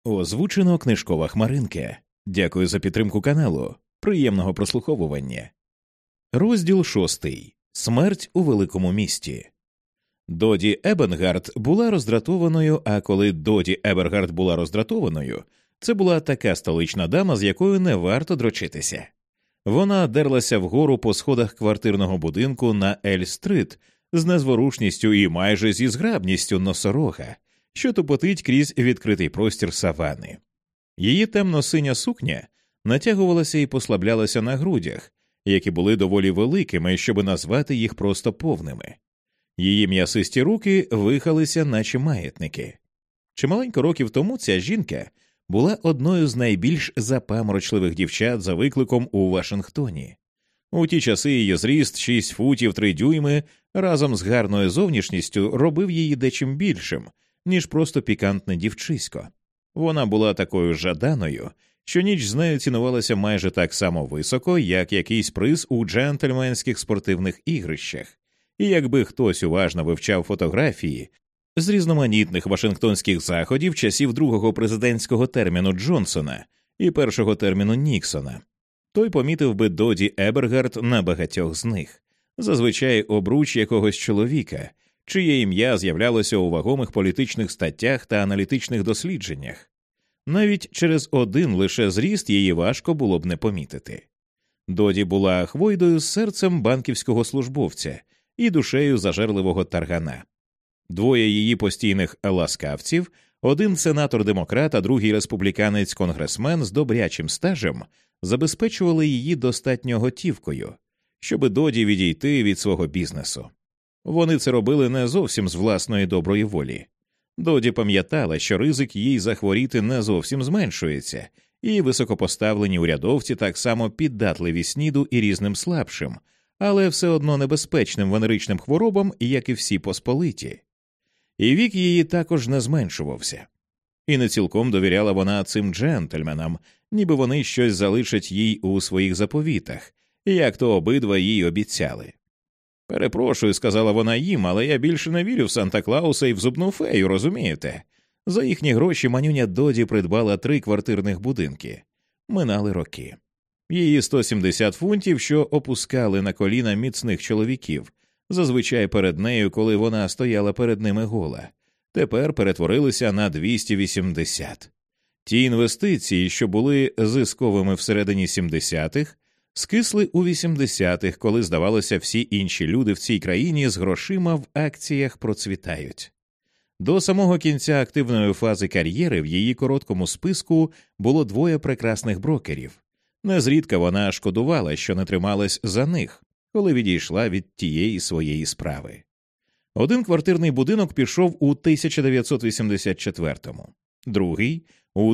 Озвучено книжкова хмаринка. Дякую за підтримку каналу. Приємного прослуховування. Розділ 6. Смерть у великому місті. Доді Ебенгард була роздратованою, а коли Доді Ебергард була роздратованою, це була така столична дама, з якою не варто дрочитися. Вона дерлася вгору по сходах квартирного будинку на Ель-стрит з незворушністю і майже зі зграбністю носорога, що тупотить крізь відкритий простір савани. Її темно-синя сукня натягувалася і послаблялася на грудях, які були доволі великими, щоби назвати їх просто повними. Її м'ясисті руки вихалися, наче маятники. Чималенько років тому ця жінка була одною з найбільш запаморочливих дівчат за викликом у Вашингтоні. У ті часи її зріст 6 футів 3 дюйми разом з гарною зовнішністю робив її дечим більшим, ніж просто пікантне дівчисько. Вона була такою жаданою, що ніч з нею цінувалася майже так само високо, як якийсь приз у джентльменських спортивних ігрищах. І якби хтось уважно вивчав фотографії з різноманітних вашингтонських заходів часів другого президентського терміну Джонсона і першого терміну Ніксона, той помітив би Доді Ебергард на багатьох з них, зазвичай обруч якогось чоловіка, чиє ім'я з'являлося у вагомих політичних статтях та аналітичних дослідженнях. Навіть через один лише зріст її важко було б не помітити. Доді була хвойдою з серцем банківського службовця і душею зажерливого таргана. Двоє її постійних ласкавців, один сенатор-демократ, а другий республіканець-конгресмен з добрячим стажем, забезпечували її достатньо готівкою, щоби Доді відійти від свого бізнесу. Вони це робили не зовсім з власної доброї волі. Доді пам'ятала, що ризик їй захворіти не зовсім зменшується, і високопоставлені урядовці так само піддатливі СНІДу і різним слабшим, але все одно небезпечним венеричним хворобам, як і всі посполиті. І вік її також не зменшувався. І не цілком довіряла вона цим джентльменам, ніби вони щось залишать їй у своїх заповітах, як то обидва їй обіцяли. «Перепрошую», – сказала вона їм, – «але я більше не вірю в Санта-Клауса і в зубну фею, розумієте?» За їхні гроші манюня Доді придбала 3 квартирних будинки. Минали роки. Її 170 фунтів, що опускали на коліна міцних чоловіків, зазвичай перед нею, коли вона стояла перед ними гола, тепер перетворилися на 280. Ті інвестиції, що були зисковими всередині 70-х, скисли у 80-х, коли, здавалося, всі інші люди в цій країні з грошима в акціях процвітають. До самого кінця активної фази кар'єри в її короткому списку було 2 прекрасних брокерів. Незрідка вона шкодувала, що не трималась за них, коли відійшла від тієї своєї справи. Один квартирний будинок пішов у 1984-му, другий – у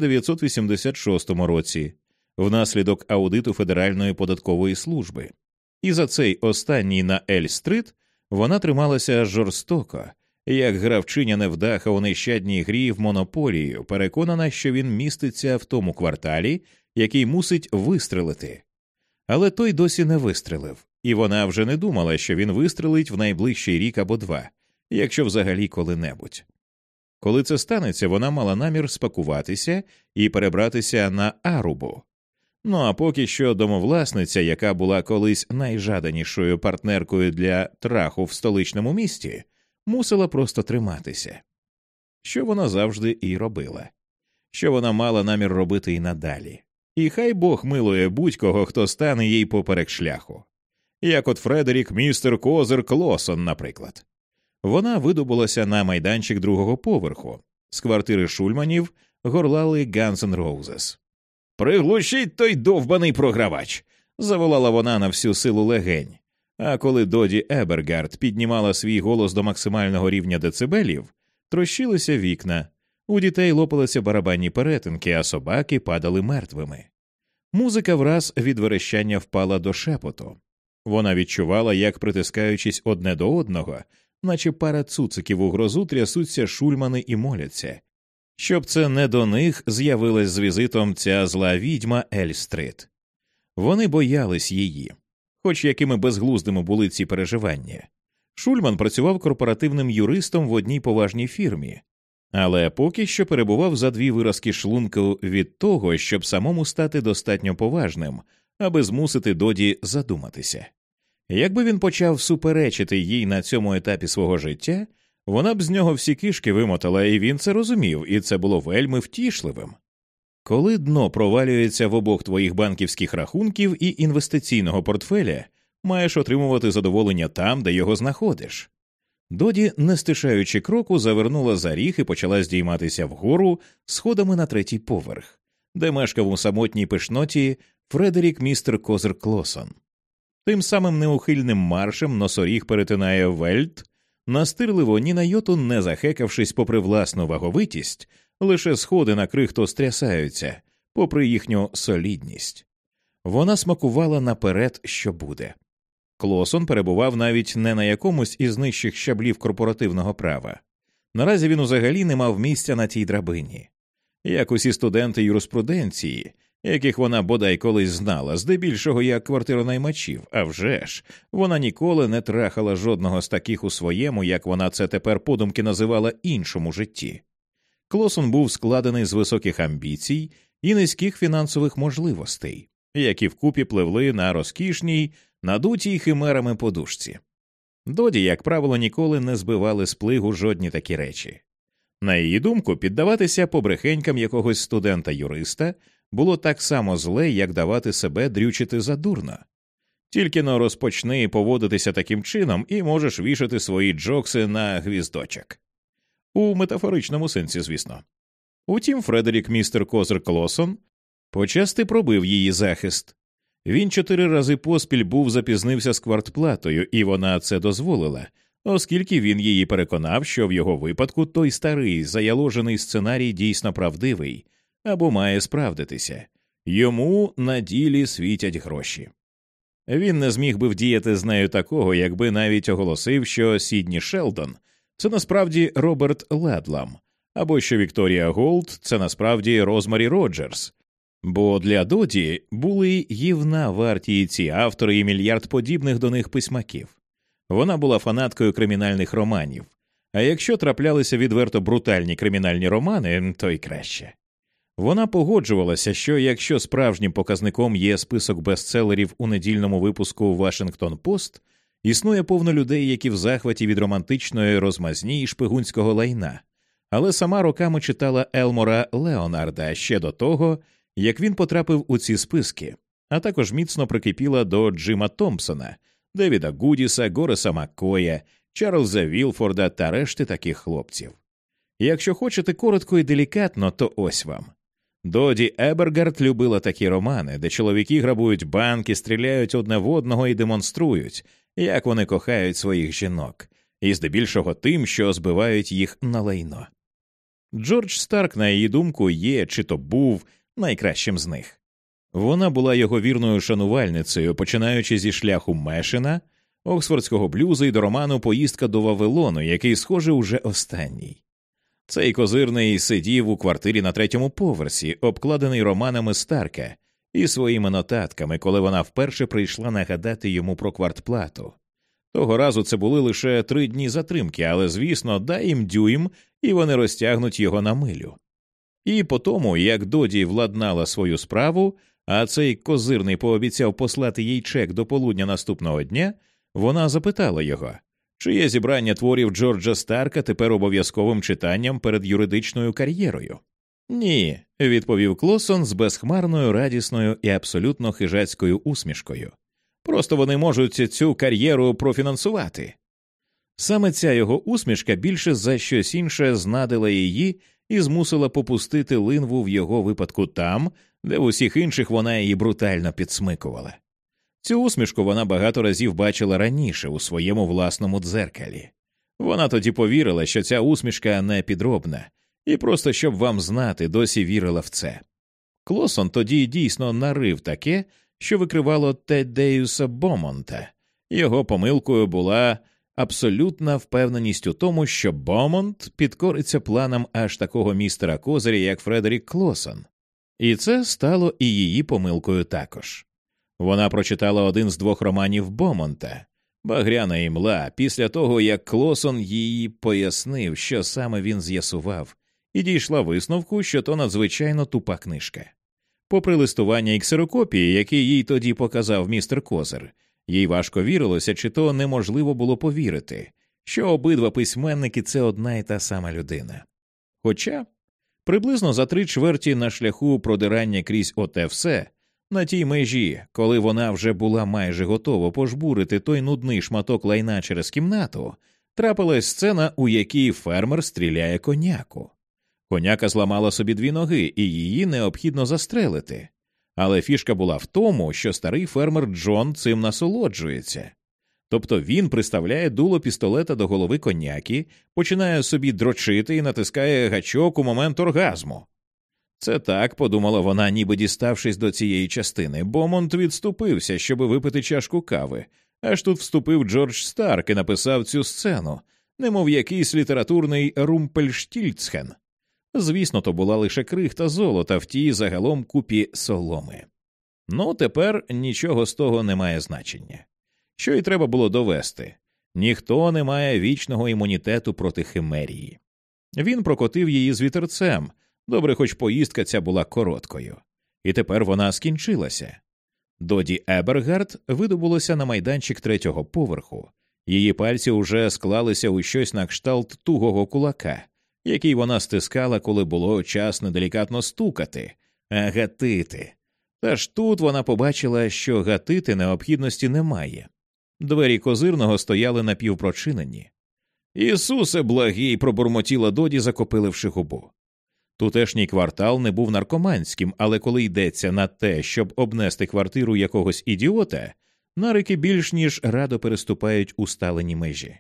1986 році, внаслідок аудиту Федеральної податкової служби. І за цей останній на Ель-стрит вона трималася жорстоко, як гравчиня невдаха у нещадній грі в монополію, переконана, що він міститься в тому кварталі, який мусить вистрелити. Але той досі не вистрелив, і вона вже не думала, що він вистрелить в найближчий рік або 2, якщо взагалі коли-небудь. Коли це станеться, вона мала намір спакуватися і перебратися на Арубу. Ну а поки що домовласниця, яка була колись найжаданішою партнеркою для траху в столичному місті, мусила просто триматися. Що вона завжди і робила. Що вона мала намір робити і надалі. І хай Бог милує будь-кого, хто стане їй поперек шляху. Як от Фредерік містер Козир Клосон, наприклад. Вона видобулася на майданчик 2-го поверху. З квартири Шульманів горлали Guns N' Roses. «Приглушіть той довбаний програвач!» – заволала вона на всю силу легень. А коли Доді Ебергард піднімала свій голос до максимального рівня децибелів, трощилися вікна, у дітей лопалися барабанні перетинки, а собаки падали мертвими. Музика враз від верещання впала до шепоту. Вона відчувала, як, притискаючись одне до одного, наче пара цуциків у грозу, трясуться Шульмани і моляться, щоб це не до них з'явилась з візитом ця зла відьма Ель-стрит. Вони боялись її. Хоч якими безглуздими були ці переживання. Шульман працював корпоративним юристом в одній поважній фірмі. але поки що перебував за 2 виразки шлунку від того, щоб самому стати достатньо поважним, аби змусити Доді задуматися. Якби він почав суперечити їй на цьому етапі свого життя, вона б з нього всі кишки вимотала, і він це розумів, і це було вельми втішливим. Коли дно провалюється в обох твоїх банківських рахунків і інвестиційного портфеля, маєш отримувати задоволення там, де його знаходиш. Доді, не стишаючи кроку, завернула за ріг і почала здійматися вгору сходами на 3-й поверх, де мешкав у самотній пишноті Фредерік містер Козир Клосон. Тим самим неухильним маршем носоріг перетинає вельт, настирливо ні на йоту не захекавшись попри власну ваговитість, лише сходи на крихту стрясаються, попри їхню солідність. Вона смакувала наперед, що буде. Клосон перебував навіть не на якомусь із нижчих щаблів корпоративного права. Наразі він взагалі не мав місця на тій драбині. Як усі студенти юриспруденції, яких вона бодай колись знала, здебільшого як квартиронаймачів, а вже ж, вона ніколи не трахала жодного з таких у своєму, як вона це тепер подумки називала, іншому житті. Клосон був складений з високих амбіцій і низьких фінансових можливостей, які вкупі пливли на розкішній, надутій химерами подушці. Доді, як правило, ніколи не збивали з плигу жодні такі речі. На її думку, піддаватися побрехенькам якогось студента-юриста було так само зле, як давати себе дрючити задурно. Тільки-но розпочни поводитися таким чином і можеш вішати свої джокси на гвіздочок. У метафоричному сенсі, звісно. Утім, Фредерік містер Козир Клосон почасти пробив її захист. Він 4 рази поспіль запізнився з квартплатою, і вона це дозволила, оскільки він її переконав, що в його випадку той старий, заяложений сценарій дійсно правдивий, або має справдитися. Йому на ділі світять гроші. Він не зміг би вдіяти з нею такого, якби навіть оголосив, що Сідні Шелдон – це насправді Роберт Ладлам, або що Вікторія Голд – це насправді Розмарі Роджерс. Бо для Доді були гівна варті ці автори і мільярд подібних до них письмаків. Вона була фанаткою кримінальних романів, а якщо траплялися відверто брутальні кримінальні романи, то й краще. Вона погоджувалася, що якщо справжнім показником є список бестселерів у недільному випуску «Вашингтон-Пост», існує повно людей, які в захваті від романтичної розмазні і шпигунського лайна, але сама роками читала Елмора Леонарда ще до того, як він потрапив у ці списки, а також міцно прикипіла до Джима Томпсона, Девіда Гудіса, Гореса Маккоя, Чарльза Вілфорда та решти таких хлопців. Якщо хочете коротко і делікатно, то ось вам. Доді Ебергард любила такі романи, де чоловіки грабують банки, стріляють одне в одного і демонструють, як вони кохають своїх жінок, і здебільшого тим, що збивають їх на лайно. Джордж Старк, на її думку, є, чи то був, найкращим з них. Вона була його вірною шанувальницею, починаючи зі шляху Мешена, оксфордського блюзу і до роману «Поїздка до Вавилону», який, схоже, уже останній. Цей козирний сидів у квартирі на 3-му поверсі, обкладений романами Старка і своїми нотатками, коли вона вперше прийшла нагадати йому про квартплату. Того разу це були лише 3 дні затримки, але, звісно, дай їм дюйм, і вони розтягнуть його на милю. І по тому, як Доді владнала свою справу, а цей козирний пообіцяв послати їй чек до полудня наступного дня, вона запитала його, чи є зібрання творів Джорджа Старка тепер обов'язковим читанням перед юридичною кар'єрою. «Ні», – відповів Клосон з безхмарною, радісною і абсолютно хижацькою усмішкою. «Просто вони можуть цю кар'єру профінансувати». Саме ця його усмішка більше за щось інше знадила її і змусила попустити линву в його випадку там, де в усіх інших вона її брутально підсмикувала. Цю усмішку вона багато разів бачила раніше у своєму власному дзеркалі. Вона тоді повірила, що ця усмішка не підробна, і просто, щоб вам знати, досі вірила в це. Клосон тоді дійсно нарив таке, що викривало Тедеюса Бомонта. Його помилкою була абсолютна впевненість у тому, що Бомонт підкориться планам аж такого містера Козиря, як Фредерік Клосон. І це стало і її помилкою також. Вона прочитала один з 2 романів Бомонта «Багряна імла» після того, як Клосон їй пояснив, що саме він з'ясував, і дійшла висновку, що то надзвичайно тупа книжка. Попри листування і ксерокопії, які їй тоді показав містер Козир, їй важко вірилося, чи то неможливо було повірити, що обидва письменники – це одна і та сама людина. Хоча приблизно за 3/4 на шляху продирання крізь оте все, на тій межі, коли вона вже була майже готова пожбурити той нудний шматок лайна через кімнату, трапилась сцена, у якій фермер стріляє коняку. Коняка зламала собі 2 ноги, і її необхідно застрелити. Але фішка була в тому, що старий фермер Джон цим насолоджується. Тобто він приставляє дуло пістолета до голови коняки, починає собі дрочити і натискає гачок у момент оргазму. Це так, подумала вона, ніби діставшись до цієї частини. Бомонт відступився, щоби випити чашку кави. Аж тут вступив Джордж Старк і написав цю сцену, немов якийсь літературний Румпельштільцхен. Звісно, то була лише крихта золота в тій загалом купі соломи. Ну, тепер нічого з того не має значення. Що й треба було довести. Ніхто не має вічного імунітету проти химерії. Він прокотив її з вітерцем, добре, хоч поїздка ця була короткою. І тепер вона скінчилася. Доді Ебергард видобулося на майданчик 3-го поверху. Її пальці уже склалися у щось на кшталт тугого кулака, який вона стискала, коли було час неделікатно стукати, а гатити. Та ж тут вона побачила, що гатити необхідності немає. Двері козирного стояли напівпрочинені. «Ісусе благий!» – пробурмотіла Доді, закопиливши губу. Тутешній квартал не був наркоманським, але коли йдеться на те, щоб обнести квартиру якогось ідіота, нарики більш ніж радо переступають усталені межі.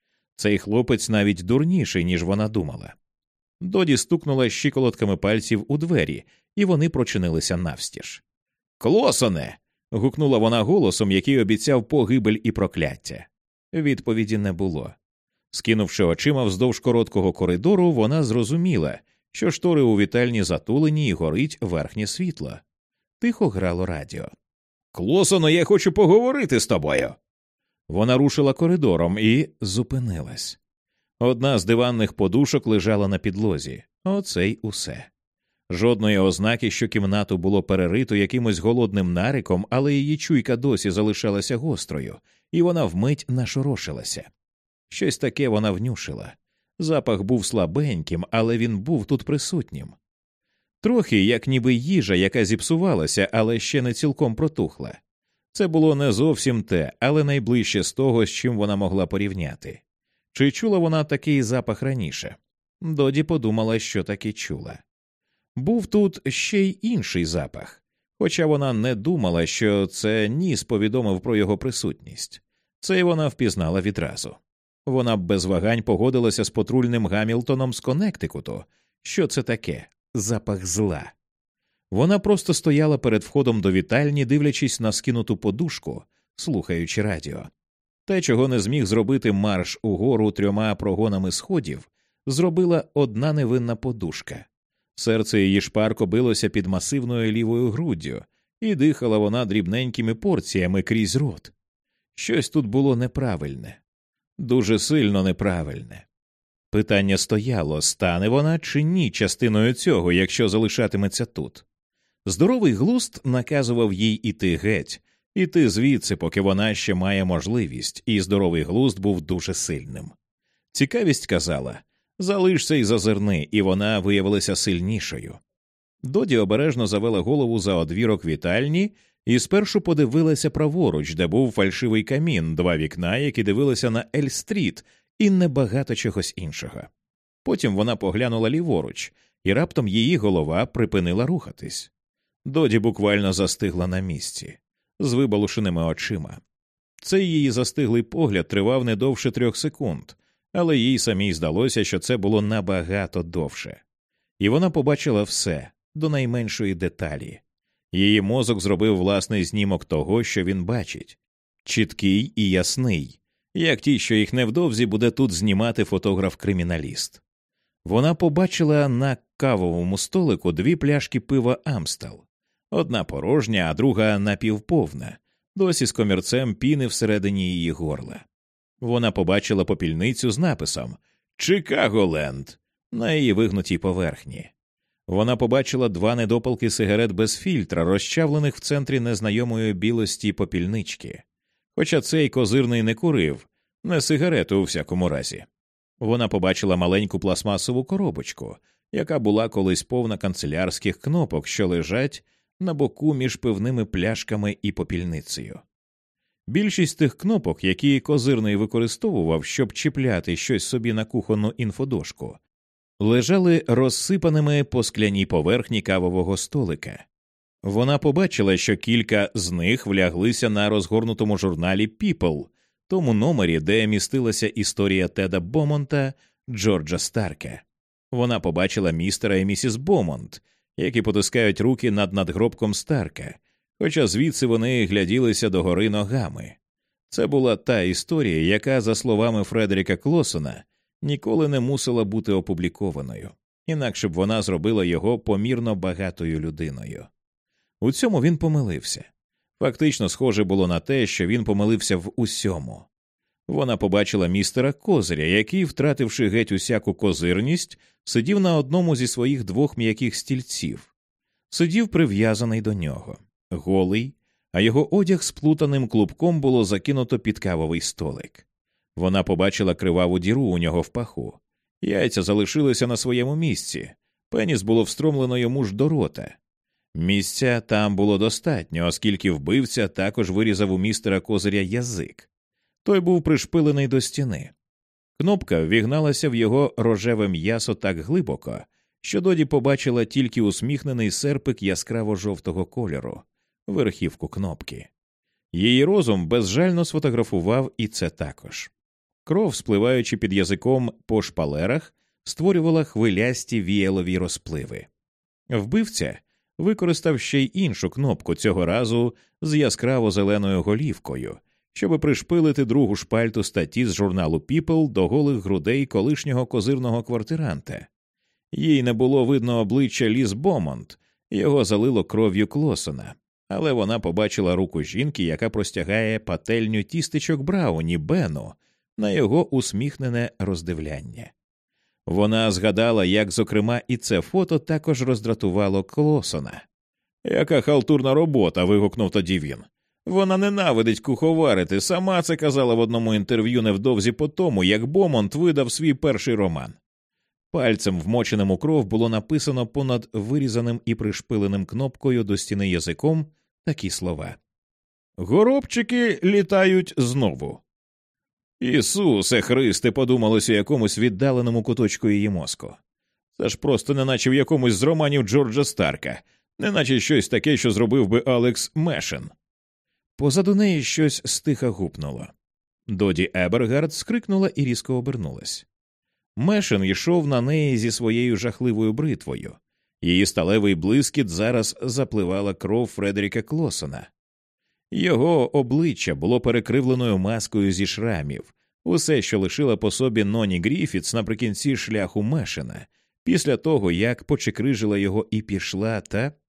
Цей хлопець навіть дурніший, ніж вона думала. Доді стукнула щиколотками пальців у двері, і вони прочинилися навстіж. «Клосоне!» – гукнула вона голосом, який обіцяв погибель і прокляття. Відповіді не було. Скинувши очима вздовж короткого коридору, вона зрозуміла, що штори у вітальні затулені і горить верхнє світло. Тихо грало радіо. «Клосоне, я хочу поговорити з тобою!» Вона рушила коридором і зупинилась. Одна з диванних подушок лежала на підлозі. Оце й усе. Жодної ознаки, що кімнату було перерито якимось голодним нариком, але її чуйка досі залишалася гострою, і вона вмить нашорошилася. Щось таке вона внюшила. Запах був слабеньким, але він був тут присутнім. Трохи, як ніби їжа, яка зіпсувалася, але ще не цілком протухла. Це було не зовсім те, але найближче з того, з чим вона могла порівняти. Чи чула вона такий запах раніше? Доді подумала, що таки чула. Був тут ще й інший запах, хоча вона не думала, що це ніс повідомив про його присутність. Це й вона впізнала відразу. Вона б без вагань погодилася з патрульним Гамілтоном з Коннектикуту. Що це таке? Запах зла. Вона просто стояла перед входом до вітальні, дивлячись на скинуту подушку, слухаючи радіо. Те, чого не зміг зробити марш угору 3 прогонами сходів, зробила одна невинна подушка. Серце її шпарко билося під масивною лівою груддю, і дихала вона дрібненькими порціями крізь рот. Щось тут було неправильне. Дуже сильно неправильне. Питання стояло, стане вона чи ні частиною цього, якщо залишатиметься тут. Здоровий глузд наказував їй іти геть, іти звідси, поки вона ще має можливість, і здоровий глузд був дуже сильним. Цікавість казала «залишся й зазирни», і вона виявилася сильнішою. Доді обережно завела голову за одвірок вітальні і спершу подивилася праворуч, де був фальшивий камін, 2 вікна, які дивилися на Ель-стріт, і небагато чогось іншого. Потім вона поглянула ліворуч, і раптом її голова припинила рухатись. Доді буквально застигла на місці, з вибалушеними очима. Цей її застиглий погляд тривав не довше 3 секунд, але їй самій здалося, що це було набагато довше. І вона побачила все, до найменшої деталі. Її мозок зробив власний знімок того, що він бачить. Чіткий і ясний, як ті, що їх невдовзі буде тут знімати фотограф-криміналіст. Вона побачила на кавовому столику 2 пляшки пива «Амстел». Одна порожня, а друга напівповна, досі з комірцем піни всередині її горла. Вона побачила попільницю з написом «Чикаго-ленд». на її вигнутій поверхні. Вона побачила 2 недопалки сигарет без фільтра, розчавлених в центрі незнайомої білості попільнички. Хоча цей козирний не курив, не сигарету у всякому разі. Вона побачила маленьку пластмасову коробочку, яка була колись повна канцелярських кнопок, що лежать на боку між пивними пляшками і попільницею. Більшість тих кнопок, які козирний використовував, щоб чіпляти щось собі на кухонну інфодошку, лежали розсипаними по скляній поверхні кавового столика. Вона побачила, що кілька з них вляглися на розгорнутому журналі People, тому номері, де містилася історія Теда Бомонта, Джорджа Старка. Вона побачила містера і місіс Бомонт, які потискають руки над надгробком Старка, хоча звідси вони гляділися догори ногами. Це була та історія, яка, за словами Фредеріка Клосона, ніколи не мусила бути опублікованою, інакше б вона зробила його помірно багатою людиною. У цьому він помилився. Фактично схоже було на те, що він помилився в усьому. Вона побачила містера Козиря, який, втративши геть усяку козирність, сидів на одному зі своїх 2 м'яких стільців. Сидів прив'язаний до нього, голий, а його одяг сплутаним клубком було закинуто під кавовий столик. Вона побачила криваву діру у нього в паху. Яйця залишилися на своєму місці, пеніс було встромлено йому ж до рота. Місця там було достатньо, оскільки вбивця також вирізав у містера Козиря язик. Той був пришпилений до стіни. Кнопка ввігналася в його рожеве м'ясо так глибоко, що Доді побачила тільки усміхнений серпик яскраво-жовтого кольору, верхівку кнопки. Її розум безжально сфотографував і це також. Кров, спливаючи під язиком по шпалерах, створювала хвилясті віялові розпливи. Вбивця використав ще й іншу кнопку, цього разу з яскраво-зеленою голівкою, щоб пришпилити другу шпальту статті з журналу People до голих грудей колишнього козирного квартиранта. Їй не було видно обличчя Ліз Бомонт, його залило кров'ю Клосона, але вона побачила руку жінки, яка простягає пательню тістечок Брауні Бену на його усміхнене роздивляння. Вона згадала, як, зокрема, і це фото також роздратувало Клосона. «Яка халтурна робота!» – вигукнув тоді він. «Вона ненавидить куховарити, сама це казала в одному інтерв'ю невдовзі по тому, як Бомонт видав свій перший роман». Пальцем, вмоченим у кров, було написано понад вирізаним і пришпиленим кнопкою до стіни язиком такі слова. «Горобчики літають знову». «Ісусе Христе», – подумалось у якомусь віддаленому куточку її мозку. Це ж просто неначе в якомусь з романів Джорджа Старка, неначе щось таке, що зробив би Алекс Мешен. Позаду неї щось стиха гупнуло. Доді Ебергард скрикнула і різко обернулась. Мешен йшов на неї зі своєю жахливою бритвою. Її сталевий блискіт зараз запливала кров Фредеріка Клосона. Його обличчя було перекривленою маскою зі шрамів, усе, що лишила по собі Ноні Гріфітс наприкінці шляху Мешена, після того, як почекрижила його і пішла,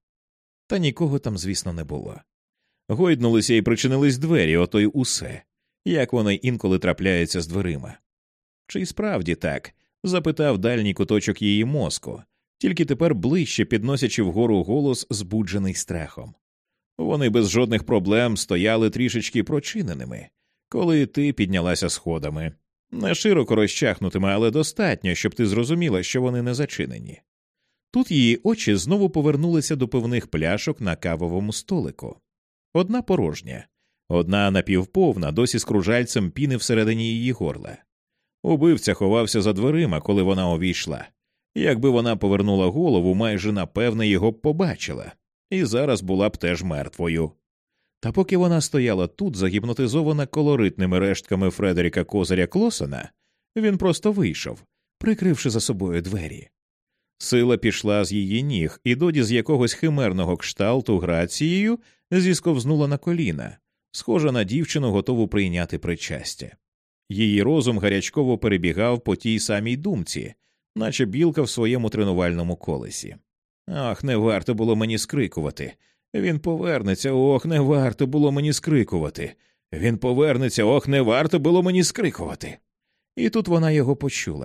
та нікого там, звісно, не було. Гойднулися і причинились двері, ото й усе, як вони інколи трапляються з дверима. Чи й справді так? Запитав дальній куточок її мозку, тільки тепер ближче підносячи вгору голос, збуджений страхом. Вони без жодних проблем стояли трішечки прочиненими, коли ти піднялася сходами. Не широко розчахнутими, але достатньо, щоб ти зрозуміла, що вони не зачинені. Тут її очі знову повернулися до пивних пляшок на кавовому столику. Одна порожня, одна напівповна, досі з кружальцем піни всередині її горла. Убивця ховався за дверима, коли вона увійшла. Якби вона повернула голову, майже напевне його б побачила. І зараз була б теж мертвою. Та поки вона стояла тут, загіпнотизована колоритними рештками Фредеріка Козиря Клосона, він просто вийшов, прикривши за собою двері. Сила пішла з її ніг, і Доді з якогось химерного кшталту грацією зісковзнула на коліна, схожа на дівчину, готову прийняти причастя. Її розум гарячково перебігав по тій самій думці, наче білка в своєму тренувальному колесі. «Ах, не варто було мені скрикувати. Він повернеться, ох, не варто було мені скрикувати. Він повернеться, ох, не варто було мені скрикувати». І тут вона його почула.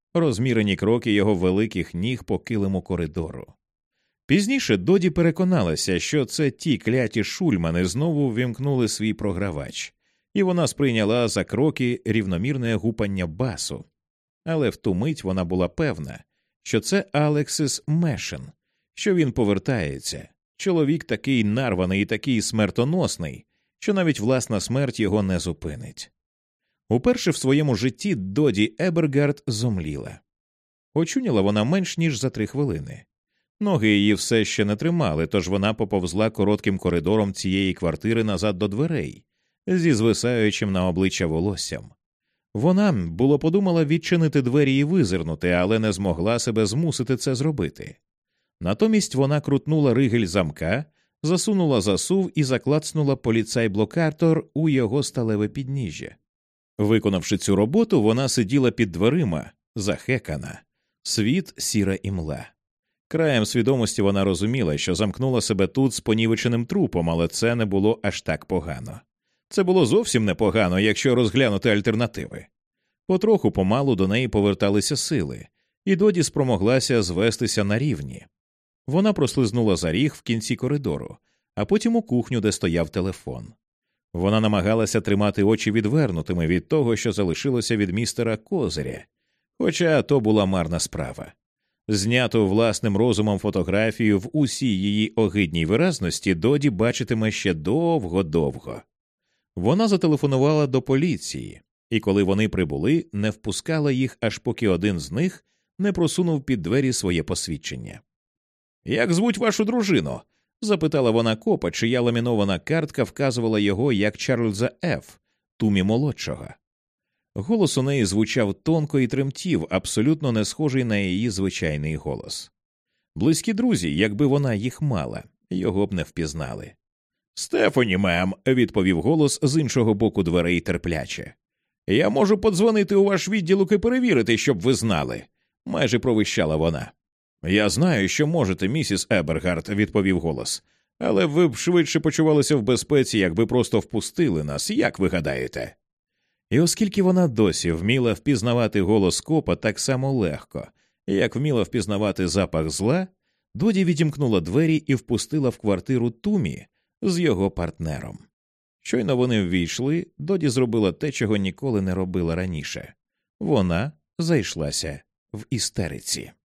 розмірені кроки його великих ніг по килиму коридору. Пізніше Доді переконалася, що це ті кляті шульмани знову ввімкнули свій програвач, і вона сприйняла за кроки рівномірне гупання басу. Але в ту мить вона була певна, що це Алексіс Мешен, що він повертається. Чоловік такий нарваний і такий смертоносний, що навіть власна смерть його не зупинить. Уперше в своєму житті Доді Ебергард зомліла. Очуняла вона менш ніж за 3 хвилини. Ноги її все ще не тримали, тож вона поповзла коротким коридором цієї квартири назад до дверей, зі звисаючим на обличчя волоссям. Вона, було подумала відчинити двері і визирнути, але не змогла себе змусити це зробити. Натомість вона крутнула ригель замка, засунула засув і заклацнула поліцай-блокатор у його сталеве підніжжя. Виконавши цю роботу, вона сиділа під дверима, захекана. Світ, сіра імла. Краєм свідомості вона розуміла, що замкнула себе тут з понівеченим трупом, але це не було аж так погано. Це було зовсім непогано, якщо розглянути альтернативи. Потроху помалу до неї поверталися сили, і Доді спромоглася звестися на рівні. Вона прослизнула за ріг в кінці коридору, а потім у кухню, де стояв телефон. Вона намагалася тримати очі відвернутими від того, що залишилося від містера Козиря, хоча то була марна справа. Зняту власним розумом фотографію в усій її огидній виразності Доді бачитиме ще довго-довго. Вона зателефонувала до поліції, і коли вони прибули, не впускала їх, аж поки один з них не просунув під двері своє посвідчення. «Як звуть вашу дружину?» – запитала вона копа, чия ламінована картка вказувала його як Чарльза Ф., Тумі-молодшого. Голос у неї звучав тонко і тремтів, абсолютно не схожий на її звичайний голос. Близькі друзі, якби вона їх мала, його б не впізнали. «Стефані, мем», – відповів голос з іншого боку дверей терпляче. «Я можу подзвонити у ваш відділок і перевірити, щоб ви знали», – майже провищала вона. «Я знаю, що можете, місіс Ебергард», – відповів голос. «Але ви б швидше почувалися в безпеці, якби просто впустили нас, як ви гадаєте?» І оскільки вона досі вміла впізнавати голос копа так само легко, як вміла впізнавати запах зла, Доді відімкнула двері і впустила в квартиру Тумі з його партнером. Щойно вони ввійшли, Доді зробила те, чого ніколи не робила раніше. Вона зайшлася в істериці.